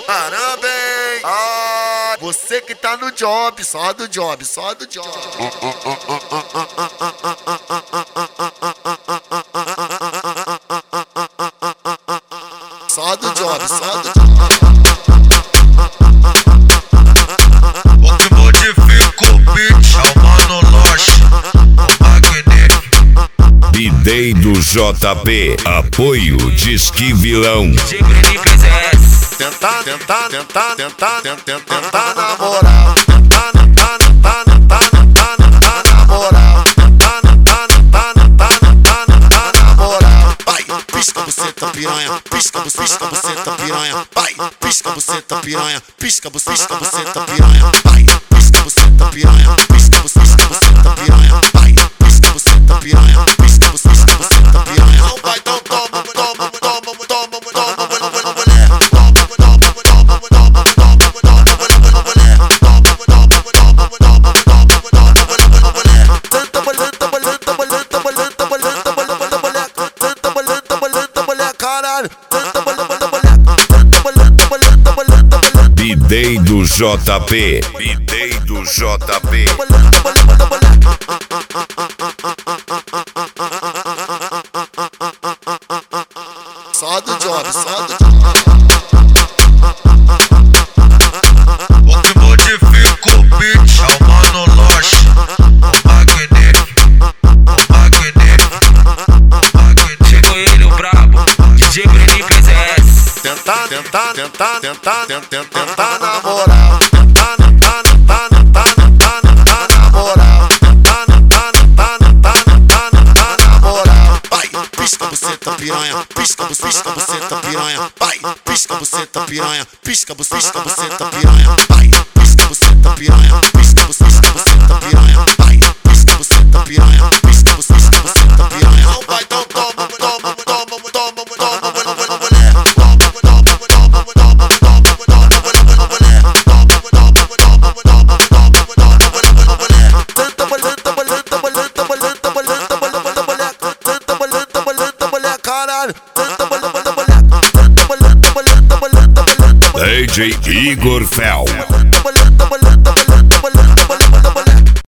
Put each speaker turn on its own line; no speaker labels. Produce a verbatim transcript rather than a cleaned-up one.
Caramba, hein? Ah, você que tá no job, só do job, só do job. Só do job, só do job.
O que modifica o beat é o Mano Loche, o Magnetic.
B-Day do J P, apoio Disque Vilão.
Tentar, tentar, tentar, tentar, tentar, tentar namorar. Tentar, tentar, tentar, tentar, tentar, tentar namorar. Tentar, tentar, tentar, tentar, tentar, tentar namorar. Vai, pisca buceta piranha, pisca buceta buceta piranha. Vai, pisca buceta piranha, pisca buceta buceta piranha. Vai, pisca buceta piranha, pisca buceta buceta piranha. Vai, pisca buceta piranha, pisca buceta buceta piranha. Não vai, então toma, toma, toma, toma, toma, mulher.
B-Day do J P, B-Day do J P.
Só do job, só do job.
O que modifica o beat é o Mano Loche, o Magnetic. O Magnetic, o Magnetic.
Chegou ele, o brabo, D J Breninho P S.
Tentar, tentar, tentar, tentar, tentar, tentar namorar. Tentar, tentar, tentar, tentar, tentar, tentar namorar. Tentar, tentar, tentar, tentar, tentar, tentar namorar. Vai, pisca buceta piranha, pisca buceta buceta piranha. Vai, pisca buceta piranha, pisca buceta buceta piranha. Vai, pisca buceta piranha, pisca buceta buceta piranha. Vai, pisca buceta piranha, pisca buceta buceta piranha. Não vai, então toma, toma, toma, toma, toma, mulher.
D J Igor Fel.